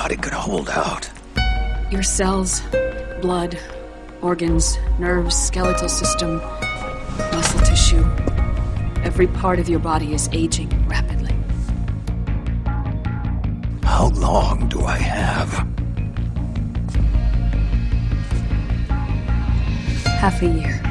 body could hold out. Your cells, blood, organs, nerves, skeletal system, muscle tissue. Every part of your body is aging rapidly. How long do I have? Half a year.